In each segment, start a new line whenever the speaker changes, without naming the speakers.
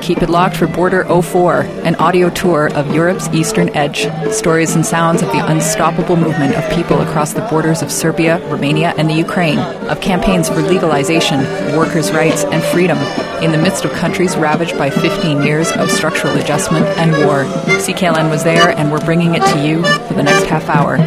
Keep it locked for Border 04, an audio tour of Europe's eastern edge. Stories and sounds of the unstoppable movement of people across the borders of Serbia, Romania, and the Ukraine, of campaigns for legalization, workers' rights, and freedom, in the midst of countries ravaged by 15 years of structural adjustment and war. CKLN was there, and we're bringing it to you for the next half hour.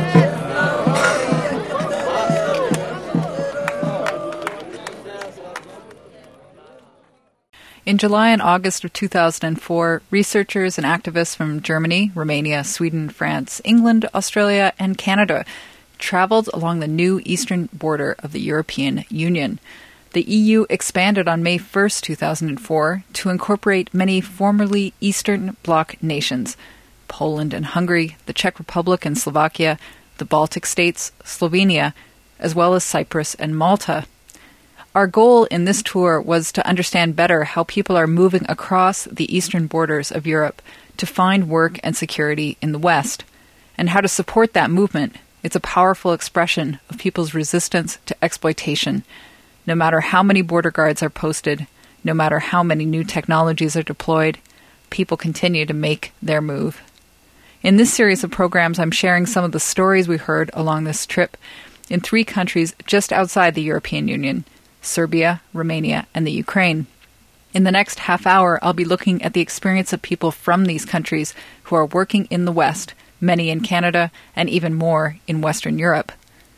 In July and August of 2004, researchers and activists from Germany, Romania, Sweden, France, England, Australia, and Canada traveled along the new eastern border of the European Union. The EU expanded on May 1, 2004, to incorporate many formerly Eastern Bloc nations: Poland and Hungary, the Czech Republic and Slovakia, the Baltic states, Slovenia, as well as Cyprus and Malta. Our goal in this tour was to understand better how people are moving across the eastern borders of Europe to find work and security in the West, and how to support that movement. It's a powerful expression of people's resistance to exploitation. No matter how many border guards are posted, no matter how many new technologies are deployed, people continue to make their move. In this series of programs, I'm sharing some of the stories we heard along this trip in 3 countries just outside the European Union: Serbia, Romania, and the Ukraine. In the next half hour, I'll be looking at the experience of people from these countries who are working in the West, many in Canada, and even more in Western Europe.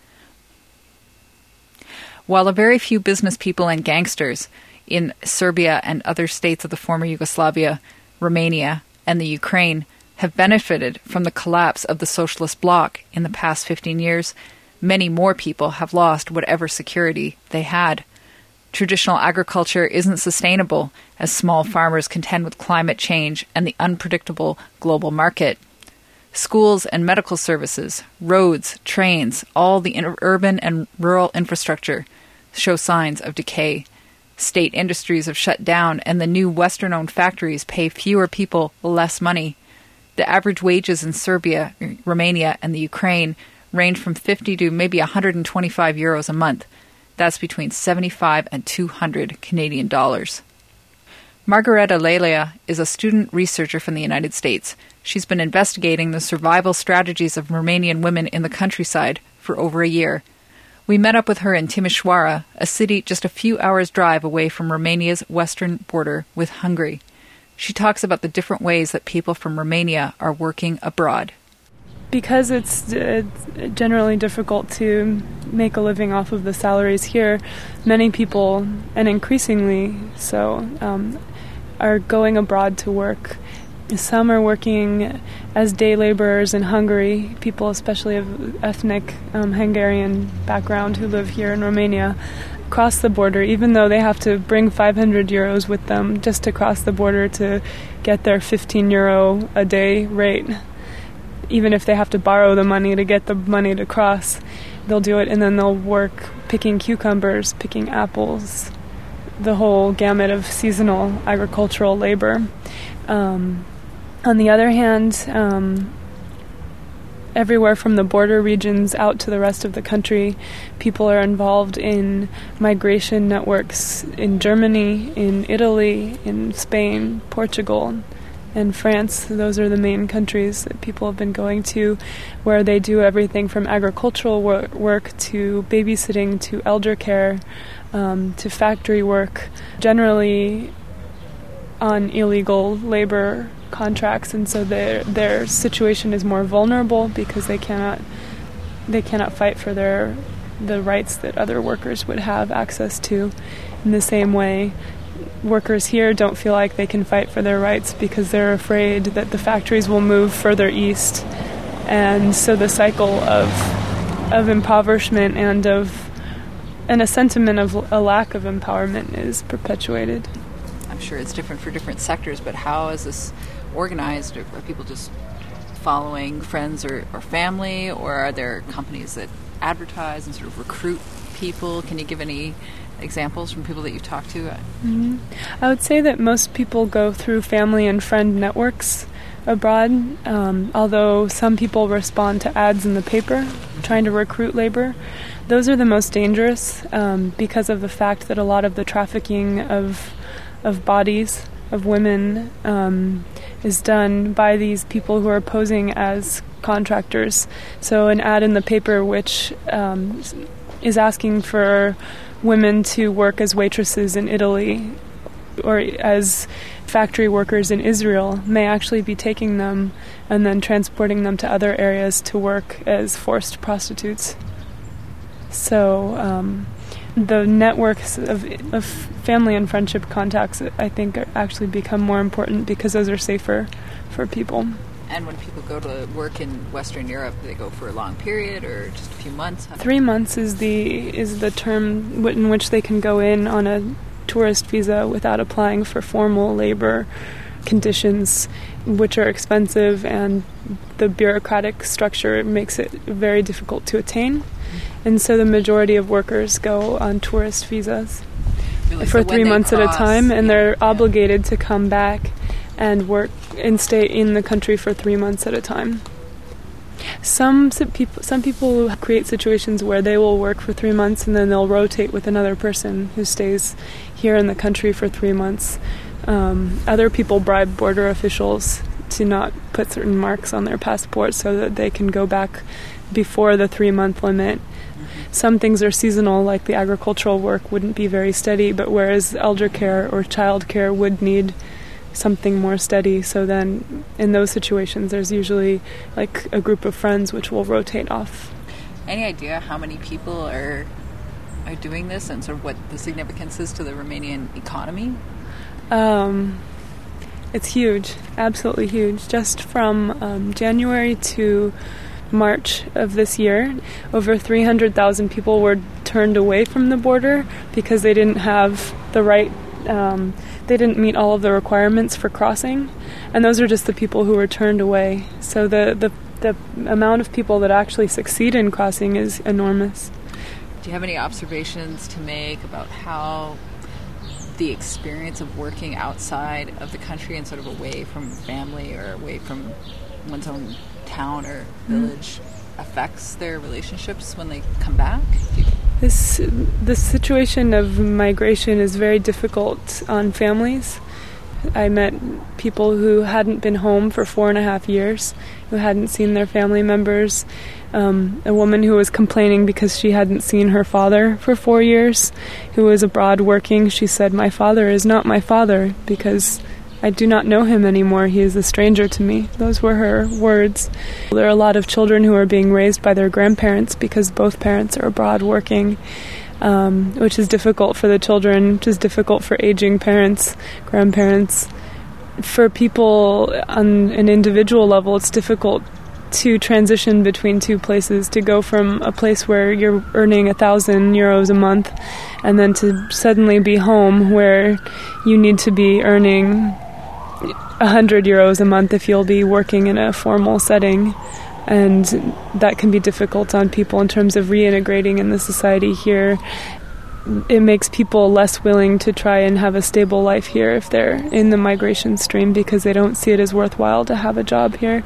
While a very few business people and gangsters in Serbia and other states of the former Yugoslavia, Romania, and the Ukraine have benefited from the collapse of the socialist bloc in the past 15 years, many more people have lost whatever security they had. Traditional agriculture isn't sustainable as small farmers contend with climate change and the unpredictable global market. Schools and medical services, roads, trains, all the urban and rural infrastructure show signs of decay. State industries have shut down, and the new Western-owned factories pay fewer people less money. The average wages in Serbia, Romania, and the Ukraine range from 50 to maybe 125 euros a month. That's between 75 and 200 Canadian dollars. Margareta Lelea is a student researcher from the United States. She's been investigating the survival strategies of Romanian women in the countryside for over a year. We met up with her in Timișoara, a city just a few hours' drive away from Romania's western border with Hungary. She talks about the different ways that people from Romania are working abroad.
Because it's generally difficult to make a living off of the salaries here, many people, and increasingly so, are going abroad to work. Some are working as day laborers in Hungary, people especially of ethnic Hungarian background who live here in Romania, cross the border, even though they have to bring 500 euros with them just to cross the border to get their 15 euro a day rate. Even if they have to borrow the money to get the money to cross, they'll do it, and then they'll work picking cucumbers, picking apples, the whole gamut of seasonal agricultural labor. On the other hand, everywhere from the border regions out to the rest of the country, people are involved in migration networks in Germany, in Italy, in Spain, Portugal, and France. Those are the main countries that people have been going to, where they do everything from agricultural work to babysitting to elder care to factory work, generally on illegal labor contracts, and so their situation is more vulnerable because they cannot fight for the rights that other workers would have access to. In the same way, workers here don't feel like they can fight for their rights because they're afraid that the factories will move further east, and so the cycle of impoverishment and a sentiment of a lack of empowerment is perpetuated.
I'm sure it's different for different sectors, but how is this organized? Are people just following friends or family, or are there companies that advertise and sort of recruit people? Can you give any examples from people that you've talked to?
Mm-hmm. I would say that most people go through family and friend networks abroad, although some people respond to ads in the paper trying to recruit labor. Those are the most dangerous because of the fact that a lot of the trafficking of bodies of women is done by these people who are posing as contractors. So an ad in the paper which is asking for women to work as waitresses in Italy or as factory workers in Israel may actually be taking them and then transporting them to other areas to work as forced prostitutes. So the networks of family and friendship contacts, I think, actually become more important because those are safer for people.
And when people go to work in Western Europe, they go for a long period or just a few months?
3 months is the term in which they can go in on a tourist visa without applying for formal labor conditions, which are expensive, and the bureaucratic structure makes it very difficult to attain. And so the majority of workers go on tourist visas for 3 months at a time, and they're obligated to come back and work and stay in the country for 3 months at a time. Some people create situations where they will work for 3 months and then they'll rotate with another person who stays here in the country for 3 months. Other people bribe border officials to not put certain marks on their passport so that they can go back before the 3-month limit. Some things are seasonal, like the agricultural work wouldn't be very steady, but whereas elder care or child care would need something more steady. So then in those situations there's usually like a group of friends which will rotate off.
Any idea how many people are doing this and sort of what the significance is to the Romanian economy?
It's huge, absolutely huge. Just from January to March of this year, over 300,000 people were turned away from the border because they didn't have the right they didn't meet all of the requirements for crossing, and those are just the people who were turned away. So the amount of people that actually succeed in crossing is enormous.
Do you have any observations to make about how the experience of working outside of the country and sort of away from family or away from one's own town or village affects their relationships when they come back?
The situation of migration is very difficult on families. I met people who hadn't been home for 4.5 years, who hadn't seen their family members. A woman who was complaining because she hadn't seen her father for 4 years, who was abroad working. She said, "My father is not my father because I do not know him anymore. He is a stranger to me." Those were her words. There are a lot of children who are being raised by their grandparents because both parents are abroad working, which is difficult for the children, which is difficult for aging parents, grandparents. For people on an individual level, it's difficult to transition between two places, to go from a place where you're earning 1,000 euros a month and then to suddenly be home where you need to be earning 100 euros a month if you'll be working in a formal setting. And that can be difficult on people in terms of reintegrating in the society here. It makes people less willing to try and have a stable life here if they're in the migration stream because they don't see it as worthwhile to have a job here.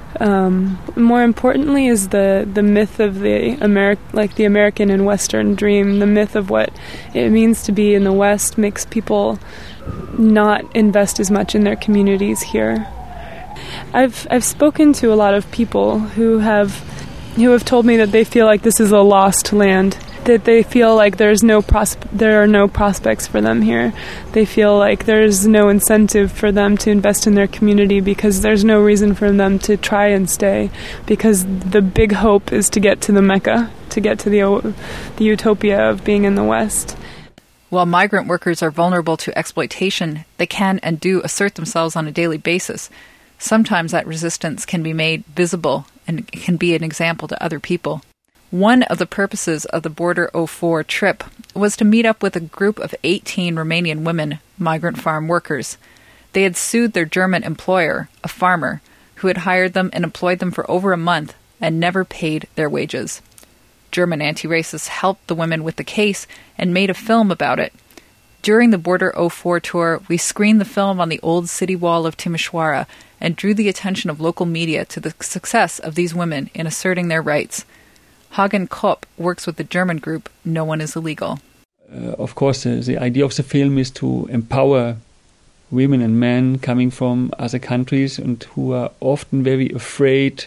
More importantly is the myth of the American and Western dream. The myth of what it means to be in the West makes people not invest as much in their communities here. I've spoken to a lot of people who have told me that they feel like this is a lost land, that they feel like there are no prospects for them here. They feel like there's no incentive for them to invest in their community because there's no reason for them to try and stay, because the big hope is to get to the Mecca, to get to the utopia of being in the West.
While migrant workers are vulnerable to exploitation, they can and do assert themselves on a daily basis. Sometimes that resistance can be made visible and can be an example to other people. One of the purposes of the Border 04 trip was to meet up with a group of 18 Romanian women, migrant farm workers. They had sued their German employer, a farmer, who had hired them and employed them for over a month and never paid their wages. German anti-racists helped the women with the case and made a film about it. During the Border 04 tour, we screened the film on the old city wall of Timișoara and drew the attention of local media to the success of these women in asserting their rights. Hagen Kopp works with the German group No One is Illegal.
Of course, the idea of the film is to empower women and men coming from other countries and who are often very afraid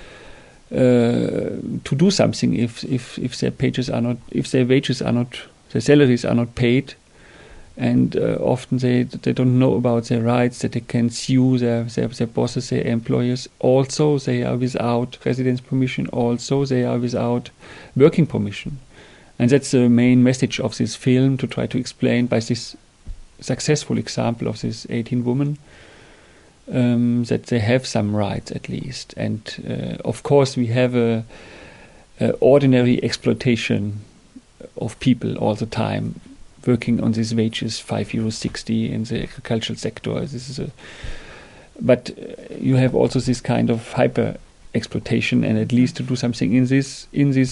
to do something if their wages are not, their salaries are not paid, and often they don't know about their rights, that they can sue their bosses, their employers. Also, they are without residence permission. Also, they are without working permission, and that's the main message of this film, to try to explain by this successful example of this 18 women. That they have some rights at least, and of course we have a ordinary exploitation of people all the time, working on these wages, €5.60 in the agricultural sector. But you have also this kind of hyper exploitation, and at least to do something in this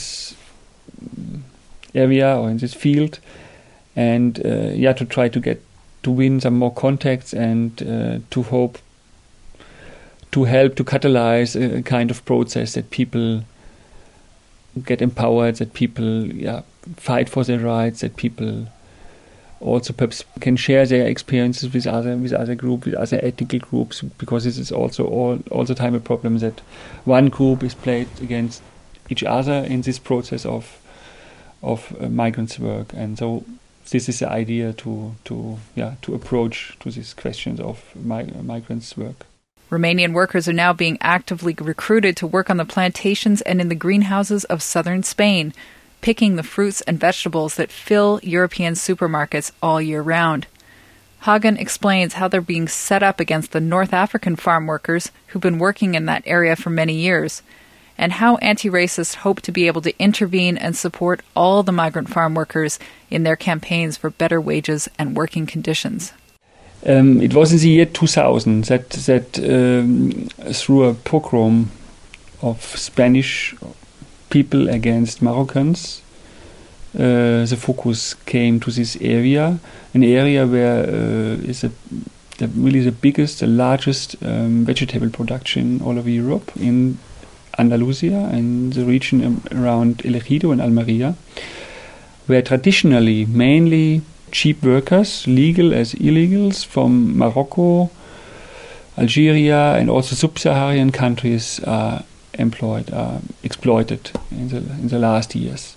area or in this field, and to try to win some more contacts, and to help to catalyze a kind of process that people get empowered, that people fight for their rights, that people also perhaps can share their experiences with other groups, with other ethnic groups, because this is also all the time a problem, that one group is played against each other in this process of migrants' work. And so this is the idea to approach to these questions of migrants' work.
Romanian workers are now being actively recruited to work on the plantations and in the greenhouses of southern Spain, picking the fruits and vegetables that fill European supermarkets all year round. Hagen explains how they're being set up against the North African farm workers who've been working in that area for many years, and how anti-racists hope to be able to intervene and support all the migrant farm workers in their campaigns for better wages and working conditions.
It was in the year 2000 that through a pogrom of Spanish people against Moroccans, the focus came to this area, an area where is really the biggest, the largest vegetable production all over Europe, in Andalusia and the region around El Ejido and Almeria, where traditionally mainly cheap workers, legal as illegals, from Morocco, Algeria, and also sub-Saharan countries are exploited in the last years.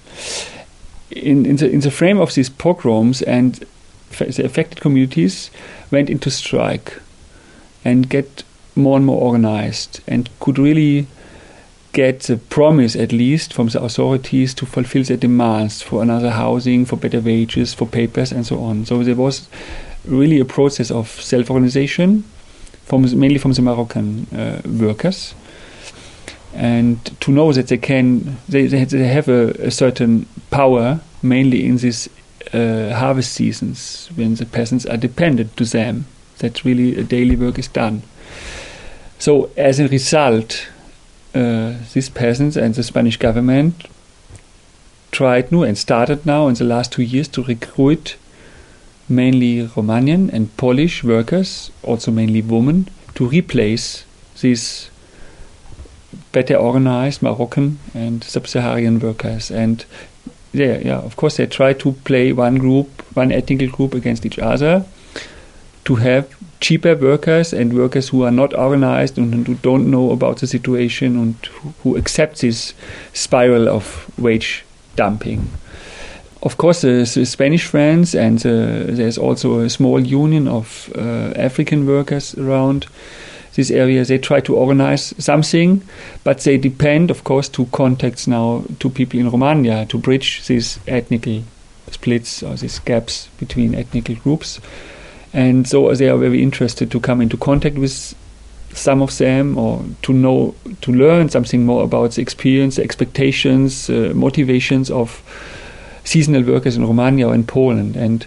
In the frame of these pogroms, and the affected communities went into strike and get more and more organized, and could really get the promise, at least from the authorities, to fulfill their demands for another housing, for better wages, for papers, and so on. So there was really a process of self-organization, mainly from the Moroccan workers, and to know that they have a certain power, mainly in these harvest seasons, when the peasants are dependent to them, that really a daily work is done. So as a result, these peasants and the Spanish government tried and started now in the last 2 years to recruit mainly Romanian and Polish workers, also mainly women, to replace these better organized Moroccan and sub-Saharan workers. And of course they try to play one ethnic group against each other, to have cheaper workers and workers who are not organized and who don't know about the situation, and who accept this spiral of wage dumping. Of course, the Spanish friends, and there's also a small union of African workers around this area. They try to organize something, but they depend, of course, to contacts now to people in Romania to bridge these ethnic splits or these gaps between ethnic groups. And so they are very interested to come into contact with some of them, or to learn something more about the experience, the expectations, motivations of seasonal workers in Romania or in Poland. And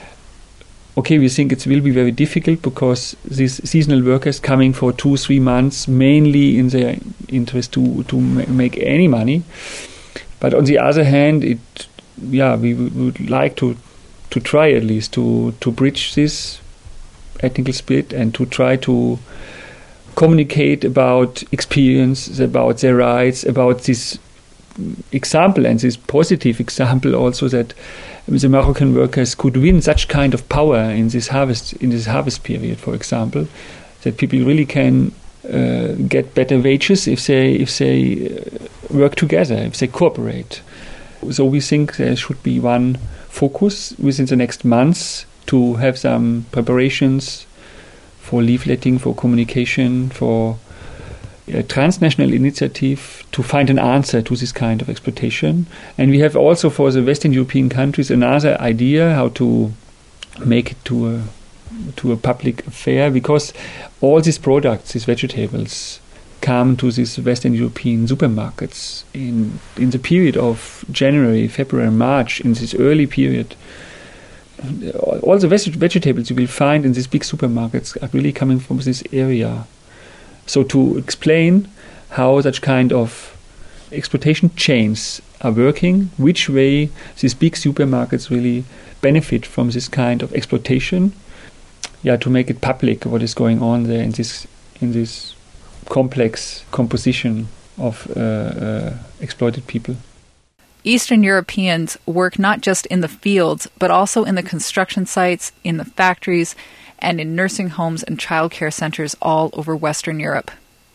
we think it will be very difficult, because these seasonal workers coming for 2-3 months, mainly in their interest to make any money. But on the other hand, we would like to try at least to bridge this ethnic split, and to try to communicate about experience, about their rights, about this example and this positive example also that the Moroccan workers could win such kind of power in this harvest period, for example, that people really can get better wages if they work together, if they cooperate. So we think there should be one focus within the next months to have some preparations for leafletting, for communication, for a transnational initiative to find an answer to this kind of exploitation. And we have also for the Western European countries another idea how to make it to a public affair, because all these products, these vegetables, come to these Western European supermarkets in the period of January, February, March, in this early period. All the vegetables you will find in these big supermarkets are really coming from this area. So to explain how such kind of exploitation chains are working, which way these big supermarkets really benefit from this kind of exploitation, to make it public what is going on there in this complex composition of exploited people.
Eastern Europeans work not just in the fields, but also in the construction sites, in the factories, and in nursing homes and childcare centers all over Western Europe.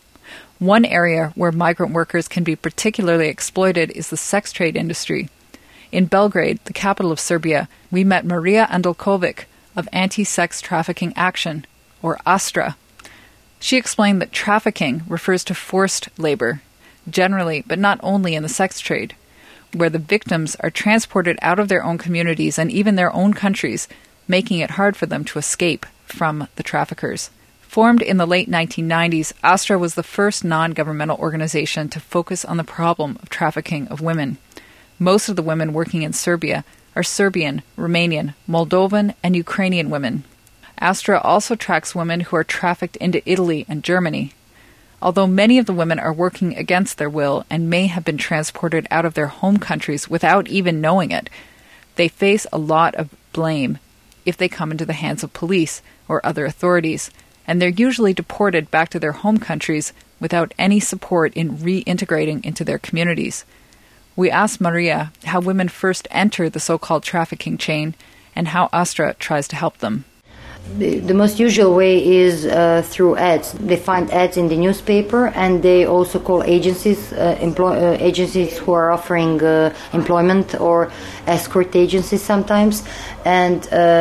One area where migrant workers can be particularly exploited is the sex trade industry. In Belgrade, the capital of Serbia, we met Marija Andelkovic of Anti-Sex Trafficking Action, or ASTRA. She explained that trafficking refers to forced labor, generally, but not only in the sex trade, where the victims are transported out of their own communities and even their own countries, making it hard for them to escape from the traffickers. Formed in the late 1990s, ASTRA was the first non-governmental organization to focus on the problem of trafficking of women. Most of the women working in Serbia are Serbian, Romanian, Moldovan, and Ukrainian women. ASTRA also tracks women who are trafficked into Italy and Germany. Although many of the women are working against their will and may have been transported out of their home countries without even knowing it, they face a lot of blame if they come into the hands of police or other authorities, and they're usually deported back to their home countries without any support in reintegrating into their communities. We asked Maria how women first enter the so-called trafficking chain and how ASTRA tries to help them.
The most usual way is through ads. They find ads in the newspaper, and they also call agencies, agencies who are offering employment, or escort agencies sometimes, and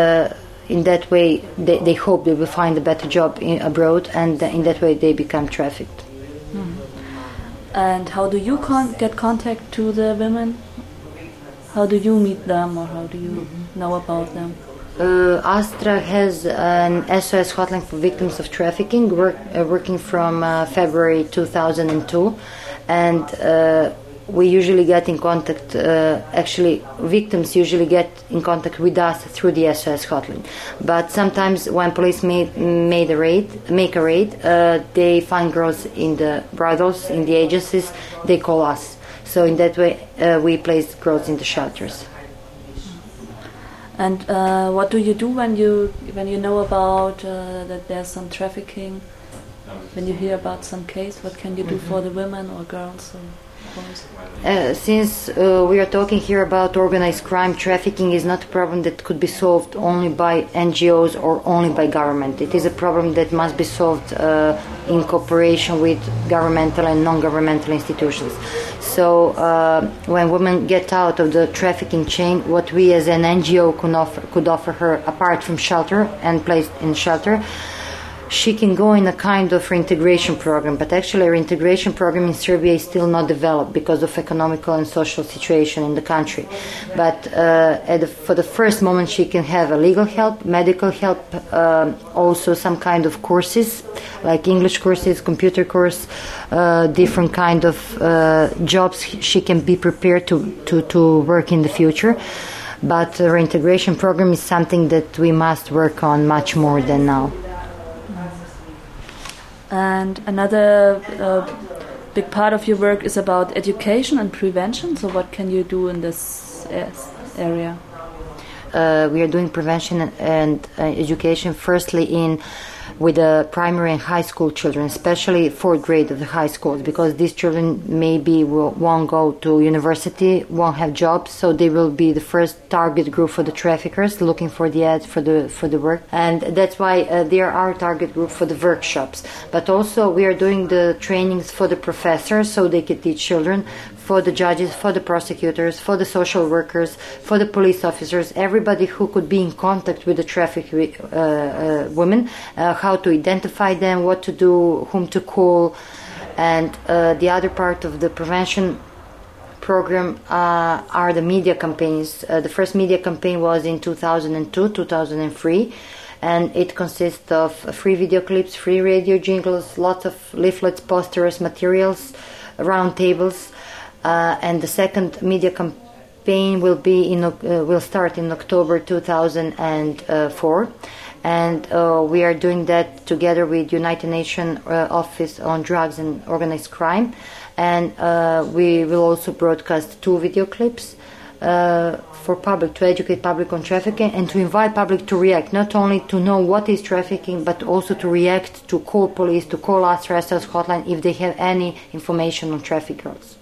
in that way they hope they will find a better job abroad, and in that way they become trafficked.
And how do you get contact to the women? How do you meet them, or how do you know about them?
ASTRA has an SOS hotline for victims of trafficking, working from February 2002, and we usually get in contact, victims usually get in contact with us through the SOS hotline. But sometimes when police make a raid, they find girls in the brothels, in the agencies, they call us. So in that way we place girls in the shelters.
And what do you do when you know about that there's some trafficking? When you hear about some case, what can you do for the women or girls or boys?
Since we are talking here about organized crime, trafficking is not a problem that could be solved only by NGOs or only by government. It is a problem that must be solved in cooperation with governmental and non-governmental institutions. So when women get out of the trafficking chain, what we as an NGO could offer her, apart from shelter and placed in shelter, she can go in a kind of reintegration program. But actually a reintegration program in Serbia is still not developed because of economical and social situation in the country. But for the first moment she can have a legal help, medical help, also some kind of courses, like English courses, computer course, different kind of jobs she can be prepared to work in the future. But the reintegration program is something that we must work on much more than now.
And another big part of your work is about education and prevention. So what can you do in this area?
We are doing prevention and education, firstly in with the primary and high school children, especially fourth grade of the high schools, because these children maybe won't go to university, won't have jobs, so they will be the first target group for the traffickers looking for the ads for the work, and that's why they are our target group for the workshops. But also we are doing the trainings for the professors so they can teach children, for the judges, for the prosecutors, for the social workers, for the police officers, everybody who could be in contact with the trafficked women, how to identify them, what to do, whom to call. And the other part of the prevention program are the media campaigns. The first media campaign was in 2002, 2003, and it consists of free video clips, free radio jingles, lots of leaflets, posters, materials, round tables. And the second media campaign will start in October 2004, and we are doing that together with United Nations Office on Drugs and Organized Crime, and we will also broadcast 2 video clips for public, to educate public on trafficking and to invite public to react, not only to know what is trafficking, but also to react, to call police, to call us Restos hotline if they have any information on traffickers.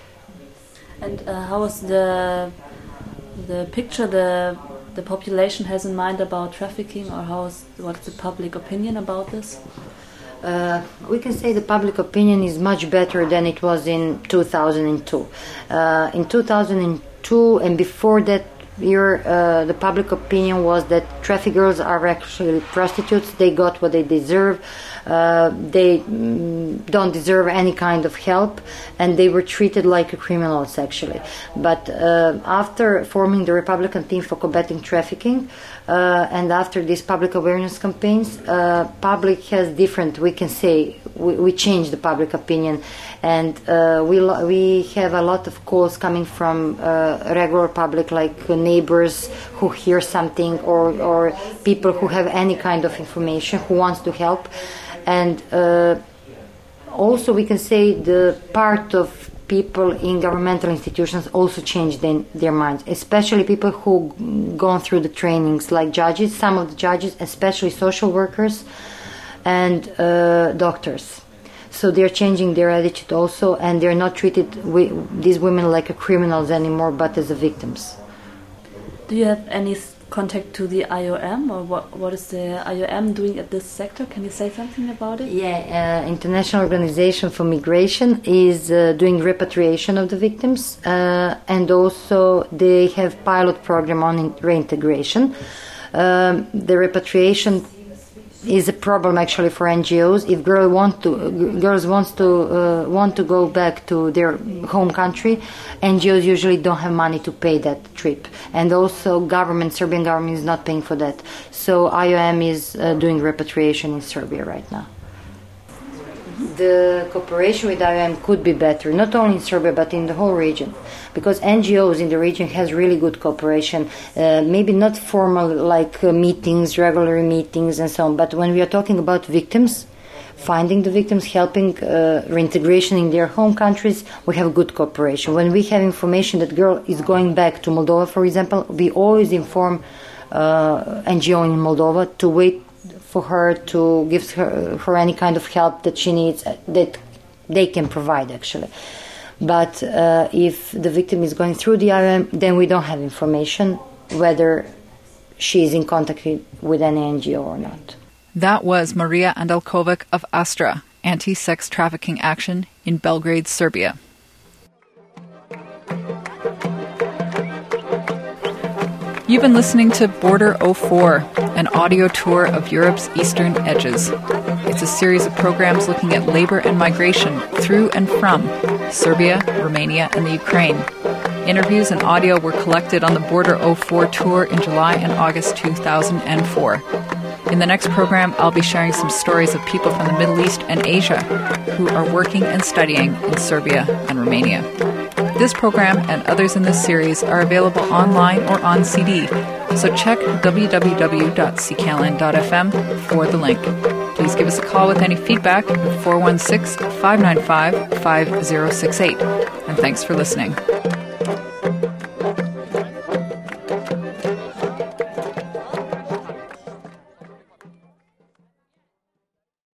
And how is the picture the population has in mind about trafficking, or what's the public opinion about this?
We can say the public opinion is much better than it was in 2002. In 2002 and before that year, the public opinion was that trafficked girls are actually prostitutes. They got what they deserve. They don't deserve any kind of help, and they were treated like criminals actually. But after forming the Republican team for combating trafficking, and after these public awareness campaigns, public has different, we can say, we changed the public opinion, and we have a lot of calls coming from regular public, like neighbors who hear something, or people who have any kind of information, who wants to help. And also we can say the part of people in governmental institutions also changed their minds, especially people who gone through the trainings, like judges, some of the judges, especially social workers and doctors. So they're changing their attitude also, and they're not treated these women like criminals anymore, but as victims.
Do you have any contact to the IOM, or what is the IOM doing at this sector? Can you say something about it?
Yeah, International Organization for Migration is doing repatriation of the victims, and also they have pilot program on reintegration. The repatriation is a problem actually for NGOs. If girls want to go back to their home country, NGOs usually don't have money to pay that trip, and also Serbian government is not paying for that. So IOM is doing repatriation in Serbia right now. The cooperation with IOM could be better, not only in Serbia but in the whole region, because NGOs in the region has really good cooperation, maybe not formal like meetings, regular meetings and so on, but when we are talking about victims, finding the victims, helping reintegration in their home countries, we have good cooperation. When we have information that girl is going back to Moldova, for example, we always inform NGO in Moldova to wait for her, to give her any kind of help that she needs, that they can provide actually. But if the victim is going through the IOM, then we don't have information whether she is in contact with any NGO or not.
That was Maria Andelkovic of ASTRA, Anti-Sex Trafficking Action in Belgrade, Serbia. You've been listening to Border 04, an audio tour of Europe's eastern edges. It's a series of programs looking at labor and migration through and from Serbia, Romania, and the Ukraine. Interviews and audio were collected on the Border 04 tour in July and August 2004. In the next program, I'll be sharing some stories of people from the Middle East and Asia who are working and studying in Serbia and Romania. This program and others in this series are available online or on CD, so check www.cklan.fm for the link. Please give us a call with any feedback at 416-595-5068. And thanks for listening.